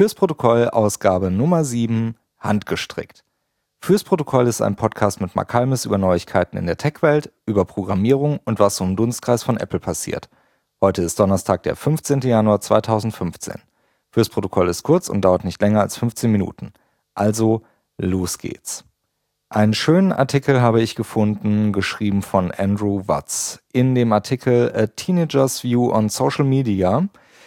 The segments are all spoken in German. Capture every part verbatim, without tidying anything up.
Fürs Protokoll Ausgabe Nummer sieben, handgestrickt. Fürs Protokoll ist ein Podcast mit Mark Halmes über Neuigkeiten in der Tech-Welt, über Programmierung und was so im Dunstkreis von Apple passiert. Heute ist Donnerstag, der fünfzehnten Januar zweitausendfünfzehn. Fürs Protokoll ist kurz und dauert nicht länger als fünfzehn Minuten. Also, los geht's. Einen schönen Artikel habe ich gefunden, geschrieben von Andrew Watts. In dem Artikel A Teenager's View on Social Media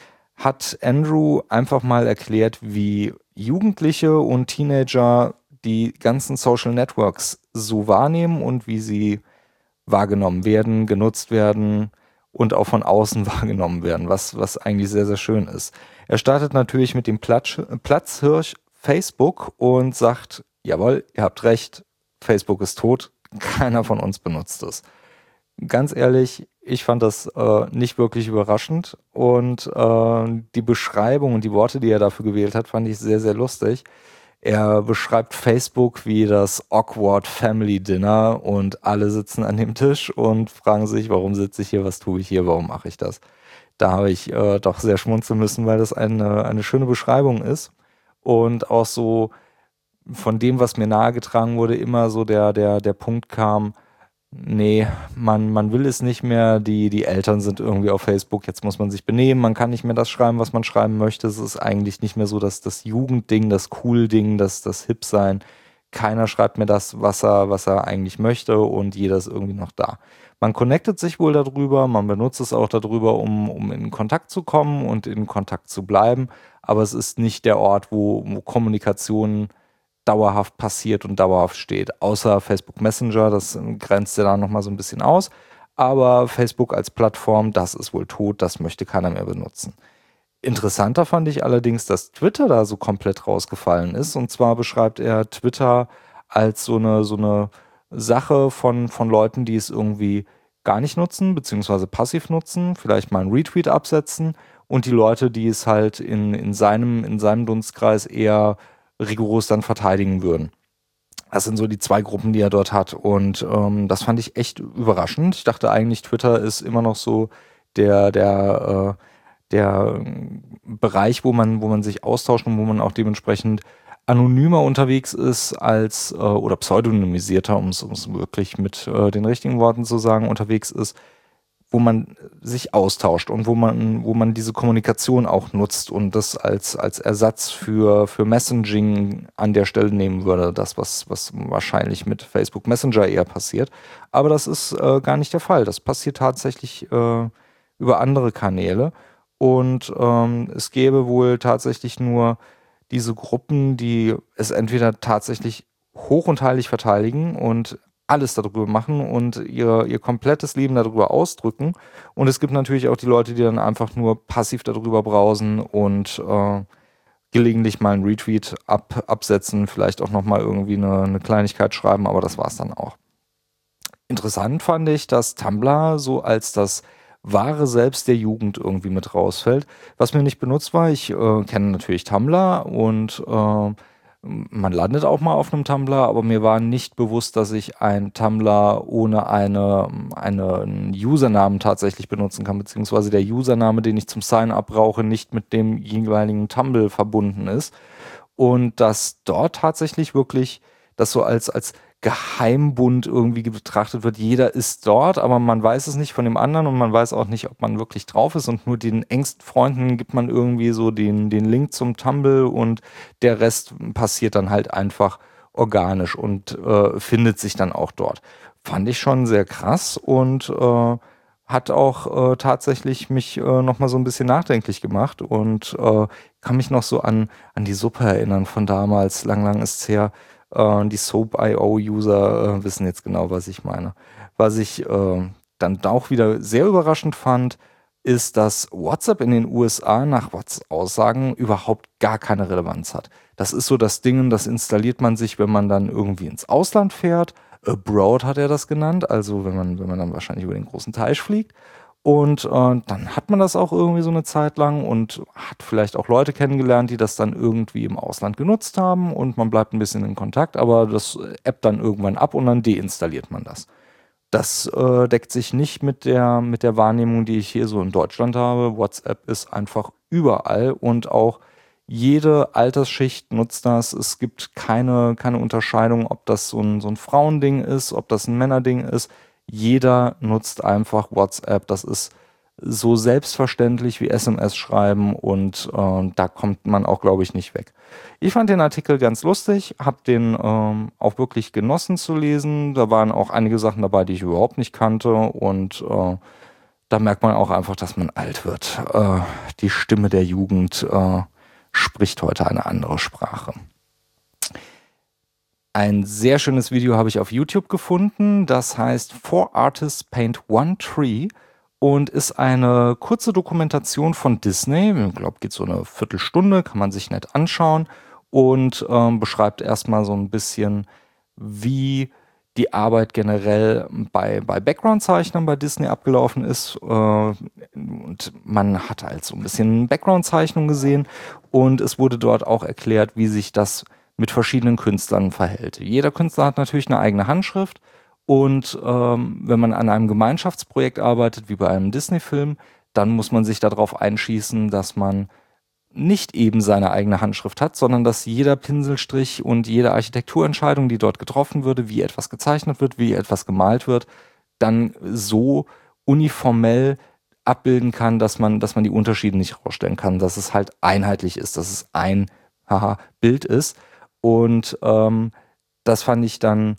hat Andrew einfach mal erklärt, wie Jugendliche und Teenager die ganzen Social Networks so wahrnehmen und wie sie wahrgenommen werden, genutzt werden und auch von außen wahrgenommen werden, was, was eigentlich sehr, sehr schön ist. Er startet natürlich mit dem Platz, Platzhirsch Facebook und sagt, jawohl, ihr habt recht, Facebook ist tot, keiner von uns benutzt es. Ganz ehrlich, ich fand das äh, nicht wirklich überraschend und äh, die Beschreibung und die Worte, die er dafür gewählt hat, fand ich sehr, sehr lustig. Er beschreibt Facebook wie das awkward Family Dinner und alle sitzen an dem Tisch und fragen sich, warum sitze ich hier, was tue ich hier, warum mache ich das? Da habe ich äh, doch sehr schmunzeln müssen, weil das eine, eine schöne Beschreibung ist und auch so von dem, was mir nahegetragen wurde, immer so der, der, der Punkt kam, nee, man, man will es nicht mehr, die, die Eltern sind irgendwie auf Facebook, jetzt muss man sich benehmen, man kann nicht mehr das schreiben, was man schreiben möchte, es ist eigentlich nicht mehr so, dass das Jugendding, das Cool-Ding, das, das Hip-Sein, keiner schreibt mir das, was er, was er eigentlich möchte und jeder ist irgendwie noch da. Man connectet sich wohl darüber, man benutzt es auch darüber, um, um in Kontakt zu kommen und in Kontakt zu bleiben, aber es ist nicht der Ort, wo, wo Kommunikation dauerhaft passiert und dauerhaft steht. Außer Facebook Messenger, das grenzt ja da nochmal so ein bisschen aus. Aber Facebook als Plattform, das ist wohl tot, das möchte keiner mehr benutzen. Interessanter fand ich allerdings, dass Twitter da so komplett rausgefallen ist. Und zwar beschreibt er Twitter als so eine, so eine Sache von, von Leuten, die es irgendwie gar nicht nutzen, beziehungsweise passiv nutzen, vielleicht mal einen Retweet absetzen. Und die Leute, die es halt in, in, seinem, in seinem Dunstkreis eher rigoros dann verteidigen würden. Das sind so die zwei Gruppen, die er dort hat und ähm, das fand ich echt überraschend. Ich dachte eigentlich, Twitter ist immer noch so der, der, äh, der Bereich, wo man, wo man sich austauscht und wo man auch dementsprechend anonymer unterwegs ist als, äh, oder pseudonymisierter, um es wirklich mit äh, den richtigen Worten zu sagen, unterwegs ist, wo man sich austauscht und wo man, wo man diese Kommunikation auch nutzt und das als, als Ersatz für, für Messaging an der Stelle nehmen würde. Das, was, was wahrscheinlich mit Facebook Messenger eher passiert. Aber das ist äh, gar nicht der Fall. Das passiert tatsächlich äh, über andere Kanäle. Und ähm, es gäbe wohl tatsächlich nur diese Gruppen, die es entweder tatsächlich hoch und heilig verteidigen und alles darüber machen und ihr, ihr komplettes Leben darüber ausdrücken. Und es gibt natürlich auch die Leute, die dann einfach nur passiv darüber browsen und äh, gelegentlich mal einen Retweet ab, absetzen, vielleicht auch nochmal irgendwie eine, eine Kleinigkeit schreiben, aber das war's dann auch. Interessant fand ich, dass Tumblr so als das wahre Selbst der Jugend irgendwie mit rausfällt. Was mir nicht benutzt war, ich äh, kenne natürlich Tumblr und äh, man landet auch mal auf einem Tumblr, aber mir war nicht bewusst, dass ich ein Tumblr ohne eine, einen Usernamen tatsächlich benutzen kann, beziehungsweise der Username, den ich zum Sign-up brauche, nicht mit dem jeweiligen Tumblr verbunden ist. Und dass dort tatsächlich wirklich das so als, als Geheimbund irgendwie betrachtet wird. Jeder ist dort, aber man weiß es nicht von dem anderen und man weiß auch nicht, ob man wirklich drauf ist und nur den engsten Freunden gibt man irgendwie so den, den Link zum Tumblr und der Rest passiert dann halt einfach organisch und äh, findet sich dann auch dort. Fand ich schon sehr krass und äh, hat auch äh, tatsächlich mich äh, nochmal so ein bisschen nachdenklich gemacht und äh, kann mich noch so an, an die Suppe erinnern von damals, lang, lang ist's her. Die Soap Punkt i o-User äh, wissen jetzt genau, was ich meine. Was ich äh, dann auch wieder sehr überraschend fand, ist, dass WhatsApp in den U S A nach Watts Aussagen überhaupt gar keine Relevanz hat. Das ist so das Ding, das installiert man sich, wenn man dann irgendwie ins Ausland fährt. Abroad hat er das genannt, also wenn man, wenn man dann wahrscheinlich über den großen Teich fliegt. Und äh, dann hat man das auch irgendwie so eine Zeit lang und hat vielleicht auch Leute kennengelernt, die das dann irgendwie im Ausland genutzt haben und man bleibt ein bisschen in Kontakt, aber das ebbt dann irgendwann ab und dann deinstalliert man das. Das äh, deckt sich nicht mit der, mit der Wahrnehmung, die ich hier so in Deutschland habe. WhatsApp ist einfach überall und auch Jede Altersschicht nutzt das. Es gibt keine, keine Unterscheidung, ob das so ein, so ein Frauending ist, ob das ein Männerding ist. Jeder nutzt einfach WhatsApp. Das ist so selbstverständlich wie S M S schreiben und äh, da kommt man auch, glaube ich, nicht weg. Ich fand den Artikel ganz lustig, habe den ähm, auch wirklich genossen zu lesen. Da waren auch einige Sachen dabei, die ich überhaupt nicht kannte und äh, da merkt man auch einfach, dass man alt wird. Äh, die Stimme der Jugend äh, spricht heute eine andere Sprache. Ein sehr schönes Video habe ich auf YouTube gefunden. Das heißt Four Artists Paint One Tree und ist eine kurze Dokumentation von Disney. Ich glaube, geht so eine Viertelstunde, kann man sich nett anschauen und ähm, beschreibt erstmal so ein bisschen, wie die Arbeit generell bei, bei Background-Zeichnern bei Disney abgelaufen ist. Äh, und man hat halt so ein bisschen Background-Zeichnung gesehen und es wurde dort auch erklärt, wie sich das mit verschiedenen Künstlern verhält. Jeder Künstler hat natürlich eine eigene Handschrift und ähm, wenn man an einem Gemeinschaftsprojekt arbeitet, wie bei einem Disney-Film, dann muss man sich darauf einschießen, dass man nicht eben seine eigene Handschrift hat, sondern dass jeder Pinselstrich und jede Architekturentscheidung, die dort getroffen würde, wie etwas gezeichnet wird, wie etwas gemalt wird, dann so uniformell abbilden kann, dass man, dass man die Unterschiede nicht rausstellen kann, dass es halt einheitlich ist, dass es ein haha, Bild ist. Und ähm, das fand ich dann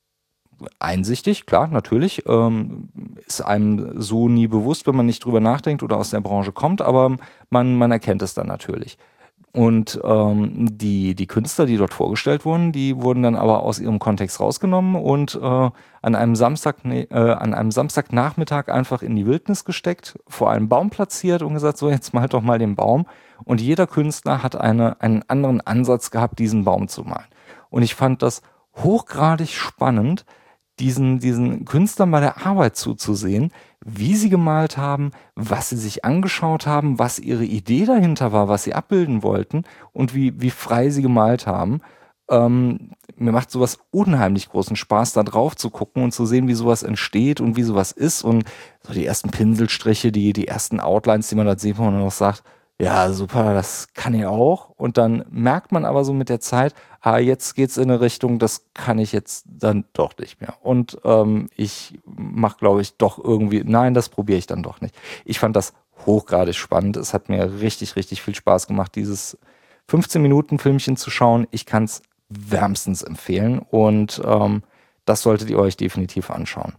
einsichtig, klar, natürlich. Ähm, ist einem so nie bewusst, wenn man nicht drüber nachdenkt oder aus der Branche kommt, aber man, man erkennt es dann natürlich. Und ähm, die, die Künstler, die dort vorgestellt wurden, die wurden dann aber aus ihrem Kontext rausgenommen und äh, an einem Samstag, ne, äh, an einem Samstagnachmittag einfach in die Wildnis gesteckt, vor einem Baum platziert und gesagt, so jetzt malt doch mal den Baum. Und jeder Künstler hat eine, einen anderen Ansatz gehabt, diesen Baum zu malen. Und ich fand das hochgradig spannend, diesen, diesen Künstlern bei der Arbeit zuzusehen, wie sie gemalt haben, was sie sich angeschaut haben, was ihre Idee dahinter war, was sie abbilden wollten und wie, wie frei sie gemalt haben. Ähm, mir macht sowas unheimlich großen Spaß, da drauf zu gucken und zu sehen, wie sowas entsteht und wie sowas ist. Und so die ersten Pinselstriche, die, die ersten Outlines, die man da sieht, wo man noch sagt, ja, super, das kann ich auch. Und dann merkt man aber so mit der Zeit, ah, jetzt geht's in eine Richtung, das kann ich jetzt dann doch nicht mehr. Und ähm, ich mache, glaube ich, doch irgendwie, nein, das probiere ich dann doch nicht. Ich fand das hochgradig spannend. Es hat mir richtig, richtig viel Spaß gemacht, dieses fünfzehn Minuten Filmchen zu schauen. Ich kann es wärmstens empfehlen und ähm, das solltet ihr euch definitiv anschauen.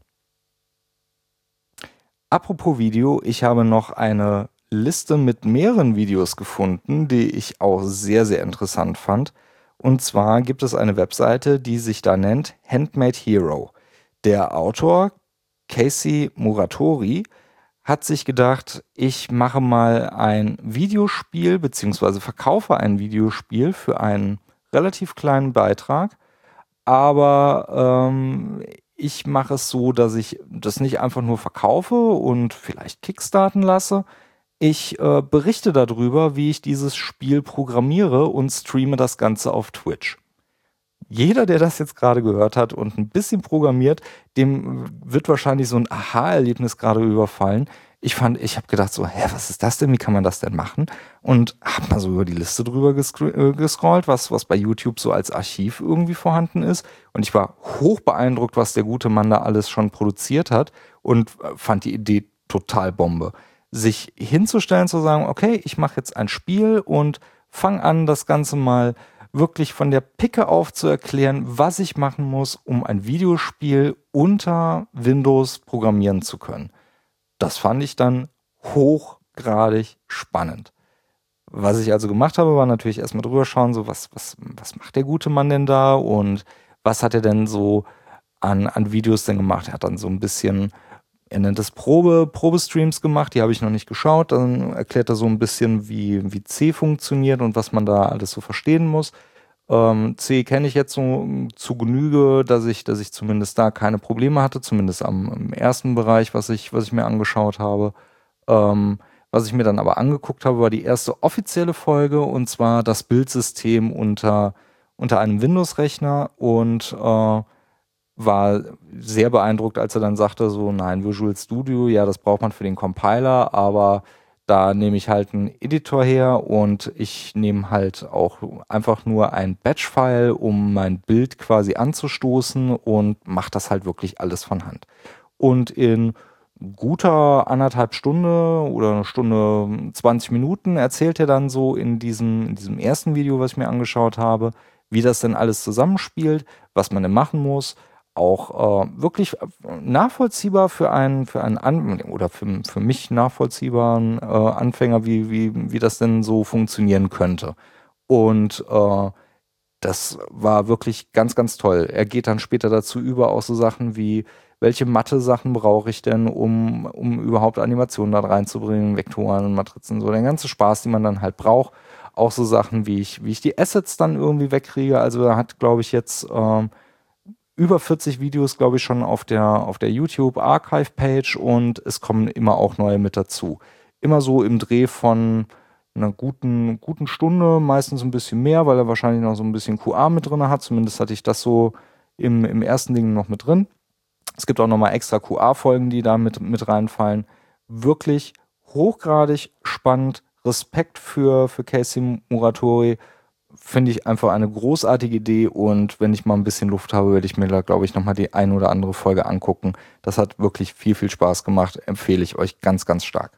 Apropos Video, ich habe noch eine Liste mit mehreren Videos gefunden, die ich auch sehr, sehr interessant fand. Und zwar gibt es eine Webseite, die sich da nennt Handmade Hero. Der Autor Casey Muratori hat sich gedacht, ich mache mal ein Videospiel beziehungsweise verkaufe ein Videospiel für einen relativ kleinen Beitrag, aber ähm, ich mache es so, dass ich das nicht einfach nur verkaufe und vielleicht kickstarten lasse. Ich äh, berichte darüber, wie ich dieses Spiel programmiere und streame das Ganze auf Twitch. Jeder, der das jetzt gerade gehört hat und ein bisschen programmiert, dem wird wahrscheinlich so ein Aha-Erlebnis gerade überfallen. Ich fand, ich habe gedacht so, hä, was ist das denn? Wie kann man das denn machen? Und habe mal so über die Liste drüber gescr- äh, gescrollt, was, was bei YouTube so als Archiv irgendwie vorhanden ist. Und ich war hoch beeindruckt, was der gute Mann da alles schon produziert hat und äh, fand die Idee total Bombe. Sich hinzustellen, zu sagen, okay, ich mache jetzt ein Spiel und fange an, das Ganze mal wirklich von der Picke auf zu erklären, was ich machen muss, um ein Videospiel unter Windows programmieren zu können. Das fand ich dann hochgradig spannend. Was ich also gemacht habe, war natürlich erstmal drüber schauen, so was, was, was macht der gute Mann denn da und was hat er denn so an, an Videos denn gemacht? Er hat dann so ein bisschen, er nennt es Probe, Probestreams gemacht, die habe ich noch nicht geschaut. Dann erklärt er so ein bisschen, wie, wie C funktioniert und was man da alles so verstehen muss. Ähm, C kenne ich jetzt so zu Genüge, dass ich, dass ich zumindest da keine Probleme hatte, zumindest am im ersten Bereich, was ich, was ich mir angeschaut habe. Ähm, was ich mir dann aber angeguckt habe, war die erste offizielle Folge und zwar das Bildsystem unter, unter einem Windows-Rechner und äh, war sehr beeindruckt, als er dann sagte, so nein, Visual Studio, ja, das braucht man für den Compiler, aber Da nehme ich halt einen Editor her und ich nehme halt auch einfach nur ein Batch-File, um mein Bild quasi anzustoßen und mache das halt wirklich alles von Hand. Und in guter anderthalb Stunde oder eine Stunde zwanzig Minuten erzählt er dann so in diesem, in diesem ersten Video, was ich mir angeschaut habe, wie das denn alles zusammenspielt, was man denn machen muss. Auch äh, wirklich nachvollziehbar für einen, für einen An oder für, für mich nachvollziehbaren äh, Anfänger, wie, wie, wie das denn so funktionieren könnte. Und äh, das war wirklich ganz, ganz toll. Er geht dann später dazu über, auch so Sachen wie, welche Mathe-Sachen brauche ich denn, um, um überhaupt Animationen da reinzubringen, Vektoren, Matrizen, so der ganze Spaß, den man dann halt braucht. Auch so Sachen, wie ich, wie ich die Assets dann irgendwie wegkriege. Also er hat, glaube ich, jetzt ähm, über vierzig Videos, glaube ich, schon auf der, auf der YouTube Archive Page und es kommen immer auch neue mit dazu. Immer so im Dreh von einer guten, guten Stunde, meistens ein bisschen mehr, weil er wahrscheinlich noch so ein bisschen Q A mit drin hat. Zumindest hatte ich das so im, im ersten Ding noch mit drin. Es gibt auch nochmal extra Q A-Folgen, die da mit, mit reinfallen. Wirklich hochgradig spannend. Respekt für, für Casey Muratori. Finde ich einfach eine großartige Idee und wenn ich mal ein bisschen Luft habe, werde ich mir da, glaube ich, nochmal die ein oder andere Folge angucken. Das hat wirklich viel, viel Spaß gemacht. Empfehle ich euch ganz, ganz stark.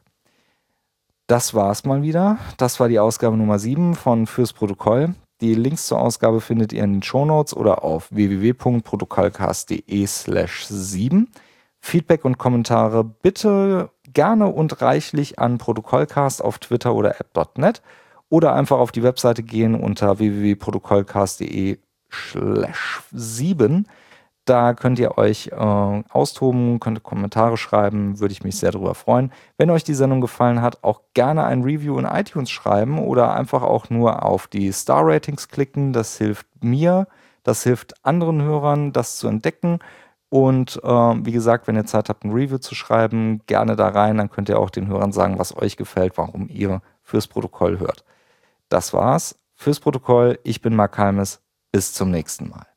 Das war's mal wieder. Das war die Ausgabe Nummer sieben von Fürs Protokoll. Die Links zur Ausgabe findet ihr in den Shownotes oder auf w w w punkt protokollcast punkt de slash sieben. Feedback und Kommentare bitte gerne und reichlich an Protokollcast auf Twitter oder app punkt net. Oder einfach auf die Webseite gehen unter w w w punkt protokollcast punkt de slash sieben. Da könnt ihr euch äh, austoben, könnt Kommentare schreiben, würde ich mich sehr darüber freuen. Wenn euch die Sendung gefallen hat, auch gerne ein Review in iTunes schreiben oder einfach auch nur auf die Star-Ratings klicken. Das hilft mir, das hilft anderen Hörern, das zu entdecken. Und äh, wie gesagt, wenn ihr Zeit habt, ein Review zu schreiben, gerne da rein. Dann könnt ihr auch den Hörern sagen, was euch gefällt, warum ihr Fürs Protokoll hört. Das war's. Fürs Protokoll, ich bin Mark Halmes. Bis zum nächsten Mal.